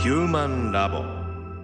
ヒューマンラボ。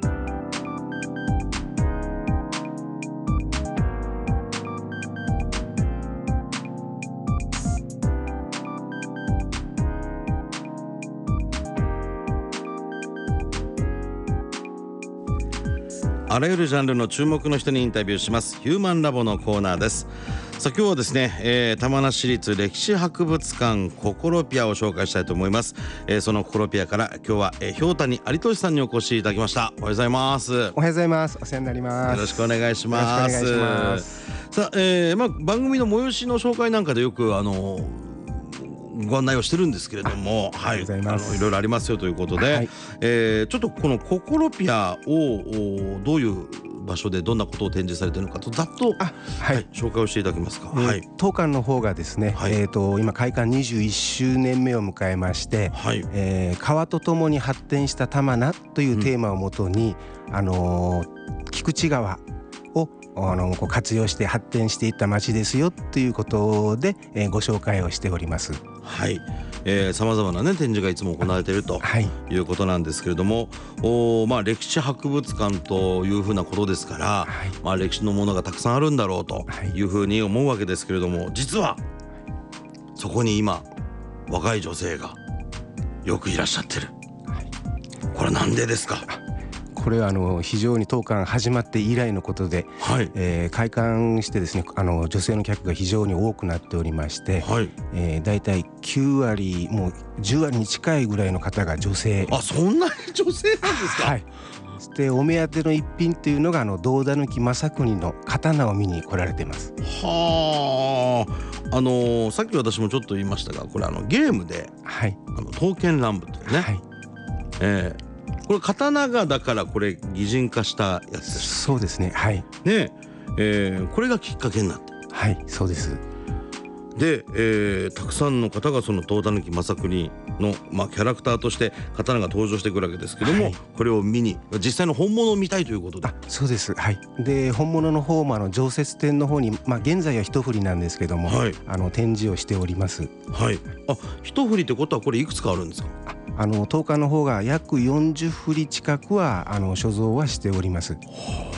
あらゆるジャンルの注目の人にインタビューしますヒューマンラボのコーナーです。さあ今日はですね、玉名市立歴史博物館ココロピアを紹介したいと思います。そのココロピアから今日は氷谷有俊さんにお越しいただきました。おはようございます。 おはようございます。お世話になります。 よろしくお願いします。 よろしくお願いします。 さあ、番組の催しの紹介なんかでよくご案内をしてるんですけれども、はい、いろいろありますよということで、はい、ちょっとこのココロピアをどういう場所でどんなことを展示されているのかとざっと、はい、紹介をしていただけますか。はい、 当館の方がですね、はい、今開館21周年目を迎えまして、はい、川とともに発展した玉名というテーマをもとに、菊池川を活用して発展していった町ですよということで、ご紹介をしております。 はい、さまざまな、ね、展示がいつも行われているということなんですけれども、歴史博物館というふうなことですから、はい、歴史のものがたくさんあるんだろうというふうに思うわけですけれども、実はそこに今若い女性がよくいらっしゃってる、はい、これなんでですか。 これは非常に当館始まって以来のことで、はい、開館してですね、女性の客が非常に多くなっておりまして、はい、だいたい9割もう10割に近いぐらいの方が女性。 あ、そんなに女性なんですか。 はい、でお目当ての一品っていうのが銅田貫正国の刀を見に来られています。 はあ、さっき私もちょっと言いましたが、これゲームで、はい、刀剣乱舞というね、はい、これ刀がだからこれ擬人化したやつです。 そうですね。はい。 ね、これがきっかけになって。 はい、そうです。 で、たくさんの方がその刀田貫正国の、キャラクターとして刀が登場してくるわけですけども、はい、これを見に実際の本物を見たいということで。 そうです。はい。で本物の方も常設展の方に、現在は一振りなんですけども、はい、展示をしております。 はい。あ、一振りってことはこれいくつかあるんですか。 当館の方が約40振り近くは所蔵はしております。は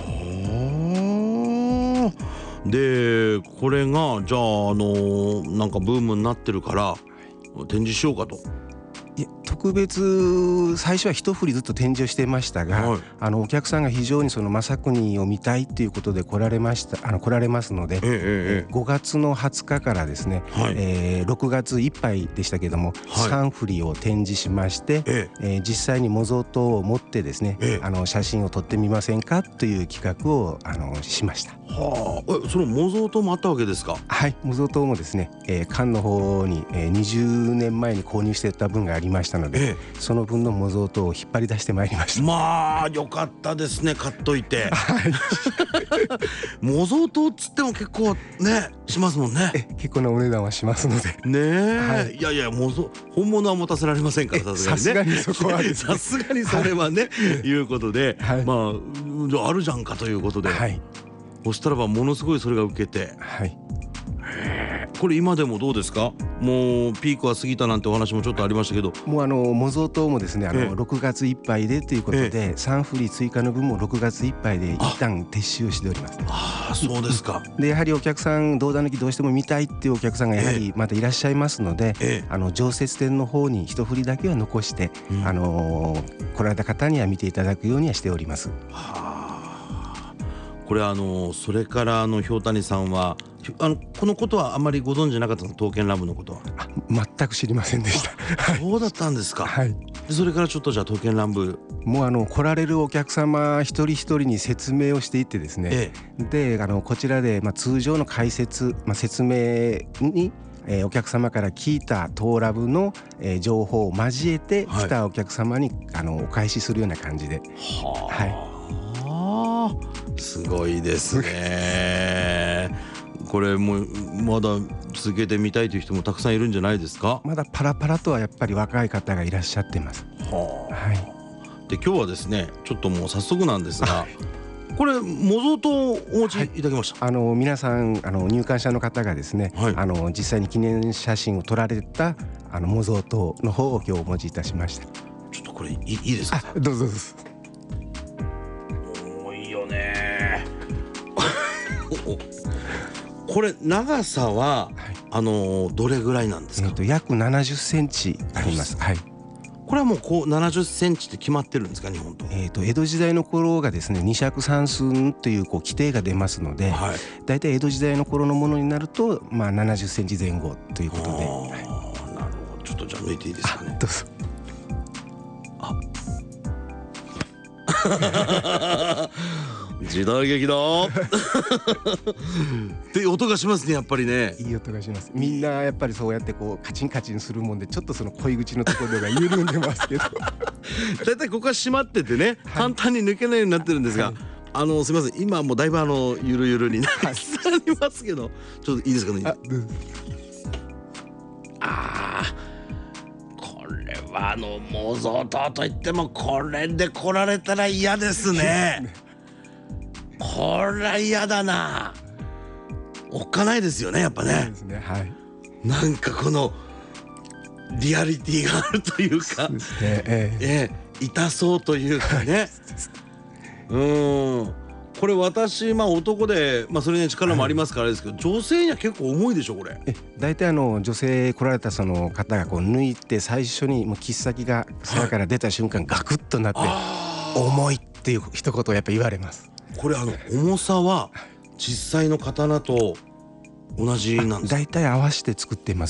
あ。でこれがじゃあなんかブームになってるから展示しようかと。 特別最初は一振りずっと展示をしてましたが、はい、お客さんが非常にその正国を見たいということで来られますので、5月の20日からですね、はい、6月いっぱいでしたけども、はい、3振りを展示しまして、実際に模造刀を持ってですね、写真を撮ってみませんかという企画をしました。 はあ、その模造刀もあったわけですか。 はい、模造刀もですね、館の方に、20年前に購入していた分がありましたので、その分の模造刀を引っ張り出してまいりました。 まあよかったですね、買っといて。はい、模造刀っつっても結構ねしますもんね。 結構なお値段はしますのでねえ、はい、いやいや本物は持たせられませんから、 さすがにそこはですね、 さすがにそれはね、いうことで、はい、じゃああるじゃんかということで、はい、そしたらばものすごいそれが受けて、はい、これ今でもどうですか。もうピークは過ぎたなんてお話もちょっとありましたけど、 もう模造刀もですね6月いっぱいでということで、3振り追加の分も6月いっぱいで一旦撤収をしております。 ああ、そうですか。 でやはりお客さん銅田抜きどうしても見たいっていうお客さんがやはりまたいらっしゃいますので、常設展の方に一振りだけは残して、来られた方には見ていただくようにはしております。 これそれから氷谷さんはこのことはあまりご存じなかったの。刀剣乱舞のことは全く知りませんでした。 そうだったんですか。はい、それからちょっとじゃあ刀剣乱舞もう来られるお客様一人一人に説明をしていってですね、でこちらで通常の解説、説明にお客様から聞いた刀ラブの情報を交えて来たお客様にお返しするような感じで、 はい、すごいですね。これもまだ続けてみたいという人もたくさんいるんじゃないですか。 まだパラパラとはやっぱり若い方がいらっしゃってます。はい、 で今日はですねちょっともう早速なんですが、これ模造刀をお持ちいただきました。 皆さん入館者の方がですね、実際に記念写真を撮られた模造刀の方を今日お持ちいたしました。 ちょっとこれいいですか？ どうぞどうぞ。 多いよねこれ長さは、どれぐらいなんですか？ 約70センチあります。はい。 これはもうこう70センチって決まってるんですか、日本と？ 江戸時代の頃がですね、二尺三寸という規定が出ますので、だいたい江戸時代の頃のものになると、70センチ前後ということで。なるほど。ちょっとじゃあ抜いていいですかね。 どうぞ。 時代劇だって音がしますね、やっぱりね。 いい音がします。みんなやっぱりそうやってカチンカチンするもんで、ちょっとその恋口のところが緩んでますけどだいたいここは閉まっててね、簡単に抜けないようになってるんですが、すみません、今もうだいぶゆるゆるになりますけど、ちょっといいですかね。これは模造刀といってもこれで来られたら嫌ですねこれは嫌だな。おっかないですよね、やっぱね。そうですね、はい。なんかこのリアリティがあるというか、そうですね、痛そうというかねこれ私男でそれに力もありますからですけど、女性には結構重いでしょこれ。 大体女性来られたその方が抜いて最初にもう切っ先が鞘から出た瞬間ガクッとなって重いっていう一言をやっぱ言われます。 これ重さは実際の刀と同じなんですか？ 大体合わせて作ってます。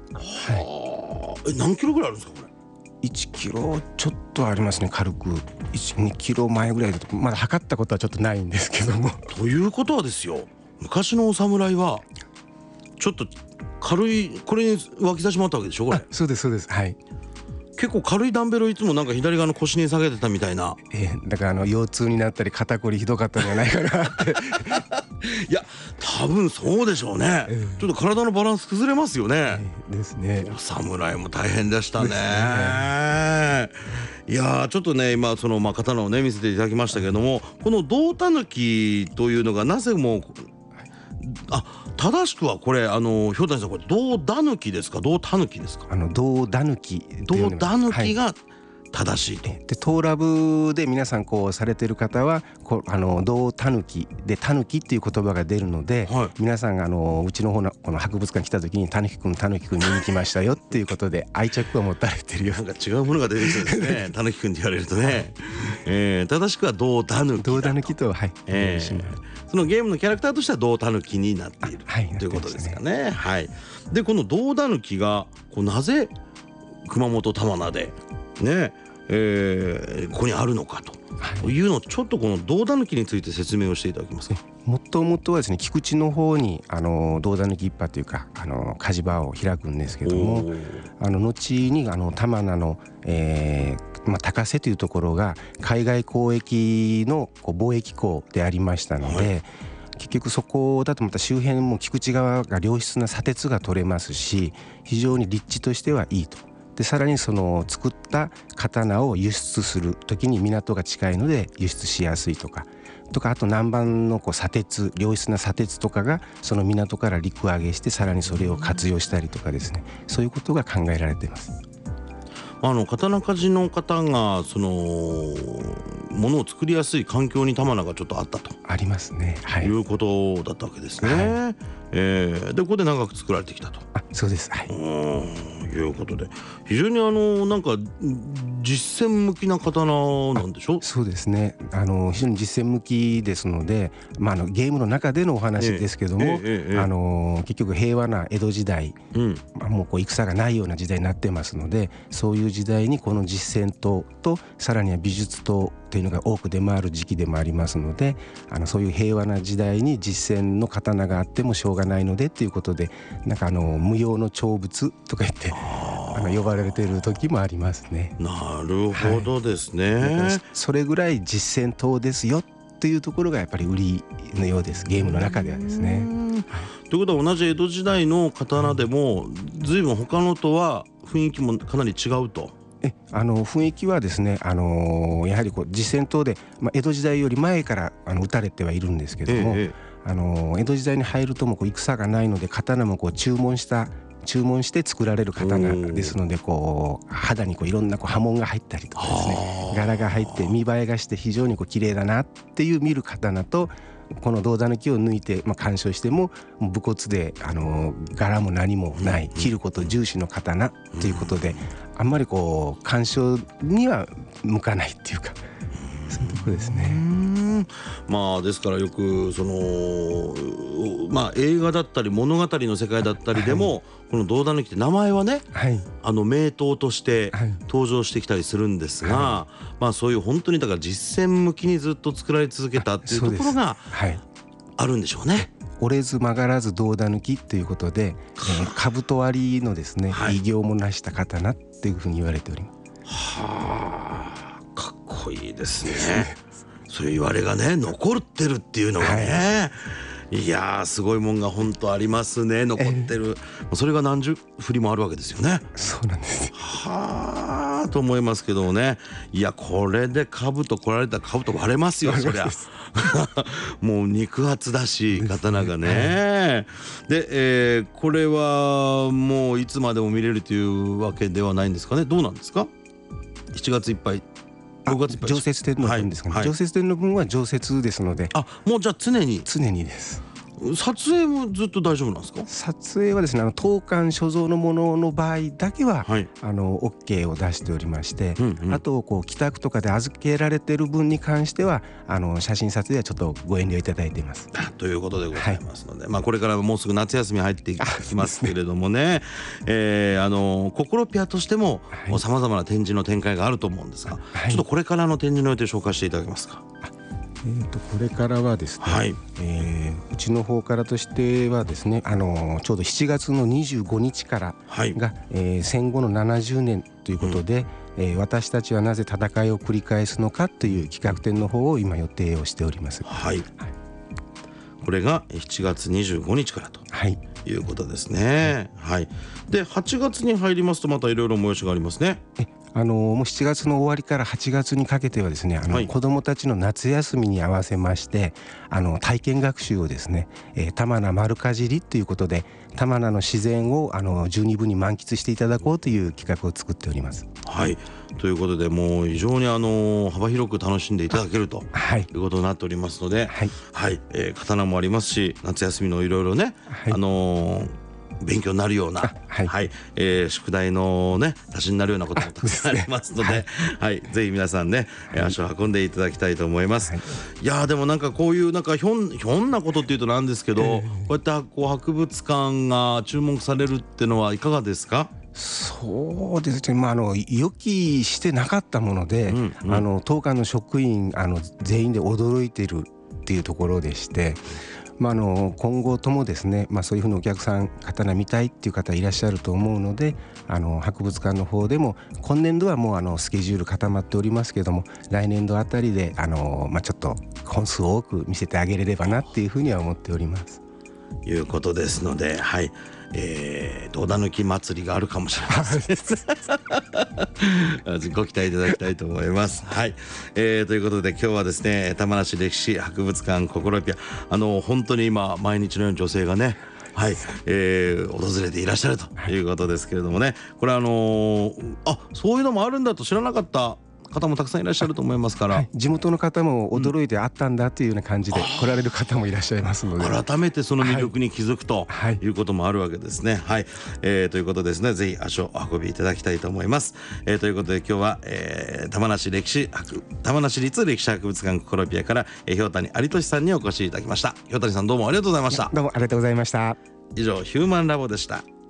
何キロぐらいあるんですかこれ ？1キロちょっとありますね、軽く。2キロ前ぐらいだと、まだ測ったことはちょっとないんですけども。 ということはですよ、昔のお侍はちょっと軽いこれに脇差しもあったわけでしょこれ？ そうですそうです、はい。 結構軽いダンベルをいつもなんか左側の腰に下げてたみたいな。 だから腰痛になったり肩こりひどかったんじゃないかなっていや多分そうでしょうね、ちょっと体のバランス崩れますよね、 ですね。 お侍も大変でしたね。いやちょっとね今刀をね見せていただきましたけれども、この胴狸というのがなぜも正しくはこれ氷谷さん、これ胴狸ですか胴狸ですか？ 胴狸。 胴狸が正しいと。 でトーラブで皆さんされてる方は胴狸で狸っていう言葉が出るので、皆さんがうちの方のこの博物館来た時に狸くん見に来ましたよっていうことで愛着を持たれてるよ。 なんか違うものが出てきそうですね狸くんって言われるとね、正しくは胴狸とそのゲームのキャラクターとしては胴狸になっているということですかね。でこの胴狸がなぜ熊本玉名でねここにあるのかというのをちょっとこの胴狸について説明をしていただけますか？ もともとはですね、菊池の方に胴狸一派というか火事場を開くんですけども、後に玉名の高瀬というところが海外交易の貿易港でありましたので、結局そこだとまた周辺も菊池側が良質な砂鉄が取れますし、非常に立地としてはいいと。でさらにその作った刀を輸出する時に港が近いので輸出しやすいとかあと南蛮の砂鉄、良質な砂鉄とかがその港から陸揚げしてさらにそれを活用したりとかですね、そういうことが考えられています。 刀鍛冶の方がものを作りやすい環境に玉名がちょっとあったとありますね、 いうことだったわけですね。でここで長く作られてきたと。 そうです、 いうことで非常になんか実践向きな刀なんでしょ？そうですね、 非常に実践向きですので、ゲームの中でのお話ですけども、結局平和な江戸時代、もう戦がないような時代になってますので、そういう時代にこの実践刀とさらには美術刀というのが多く出回る時期でもありますので、そういう平和な時代に実践の刀があってもしょうがないのでということで、なんか無用の長物とか言って呼ばれている時もありますね。 なるほどですね、 それぐらい実践刀ですよというところがやっぱり売りのようです、ゲームの中ではですね。 ということは同じ江戸時代の刀でも随分他のとは雰囲気もかなり違うと。 雰囲気はですね、やはり実践刀で、江戸時代より前から打たれてはいるんですけども、江戸時代に入るとも戦がないので刀も注文した注文して作られる刀ですので、こう肌にこういろんなこう刃文が入ったりとかですね、柄が入って見栄えがして非常にこう綺麗だなっていう見る刀と、この銅狸を抜いて鑑賞しても武骨で柄も何もない切ること重視の刀ということで、あんまりこう鑑賞には向かないっていうか、そういうところですね。 まあですからよくその映画だったり物語の世界だったりでも、この銅狸って名前はね、名刀として登場してきたりするんですが、そういう本当にだから実践向きにずっと作られ続けたっていうところがあるんでしょうね。 折れず曲がらず銅狸ということで、兜割りのですね、偉業も成した刀っていうふうに言われております。 かっこいいですね。そういう言われがね残ってるっていうのがね、いやーすごいもんが本当ありますね。残ってる、それが何十振りもあるわけですよね。 そうなんです。 はあと思いますけどもね。いやこれで兜来られたら兜割れますよ、そりゃもう肉厚だし刀がね。で、これはもういつまでも見れるというわけではないんですかね。どうなんですか。7月いっぱい、6月いっぱい。 常設展の分ですかね。常設展の分は常設ですので。 もうじゃあ常にです。 撮影もずっと大丈夫なんですか。 撮影はですね、当館所蔵のものの場合だけは、OK を出しておりまして、あとこう帰宅とかで預けられている分に関しては写真撮影はちょっとご遠慮いただいています。 ということでございますので、これからもうすぐ夏休み入っていきますけれどもね、ココロピアとしてもさまざまな展示の展開があると思うんですが、ちょっとこれからの展示の予定を紹介していただけますか。 これからはですね、うちの方からとしてはですね、ちょうど7月の25日からが、戦後の70年ということで、私たちはなぜ戦いを繰り返すのかという企画展の方を今予定をしております。 これが7月25日からということですね。で8月に入りますとまたいろいろ催しがありますね。 もう7月の終わりから8月にかけてはですね、子どもたちの夏休みに合わせまして体験学習をですね、玉名丸かじりということで玉名の自然を十二分に満喫していただこうという企画を作っております。 ということでもう非常に幅広く楽しんでいただけるということになっておりますので、刀もありますし夏休みのいろいろね、勉強になるような、宿題のね足しになるようなこともたくさんありますので、ぜひ皆さんね足を運んでいただきたいと思います。いやでもなんかこういうなんかひょんなことっていうとなんですけど、こうやって博物館が注目されるっていうのはいかがですか。 そうですね、予期してなかったもので、当館の職員全員で驚いているっていうところでして、今後ともですね、そういうふうにお客さん刀見たいっていう方いらっしゃると思うので、博物館の方でも今年度はもうスケジュール固まっておりますけども、来年度あたりでちょっと本数を多く見せてあげれればなっていうふうには思っております。 いうことですので、銅狸祭りがあるかもしれませんご期待いただきたいと思います。ということで今日はですね玉名市歴史博物館ココロピア本当に今毎日のように女性がね訪れていらっしゃるということですけれどもね、これそういうのもあるんだと知らなかった方もたくさんいらっしゃると思いますから、 地元の方も驚いてあったんだというような感じで来られる方もいらっしゃいますので、 改めてその魅力に気づくということもあるわけですね。ということですね、ぜひ足をお運びいただきたいと思います。ということで今日は、玉名市立歴史博物館ココロピアから瓢谷有俊さんにお越しいただきました。瓢谷さんどうもありがとうございました。 どうもありがとうございました。 以上ヒューマンラボでした。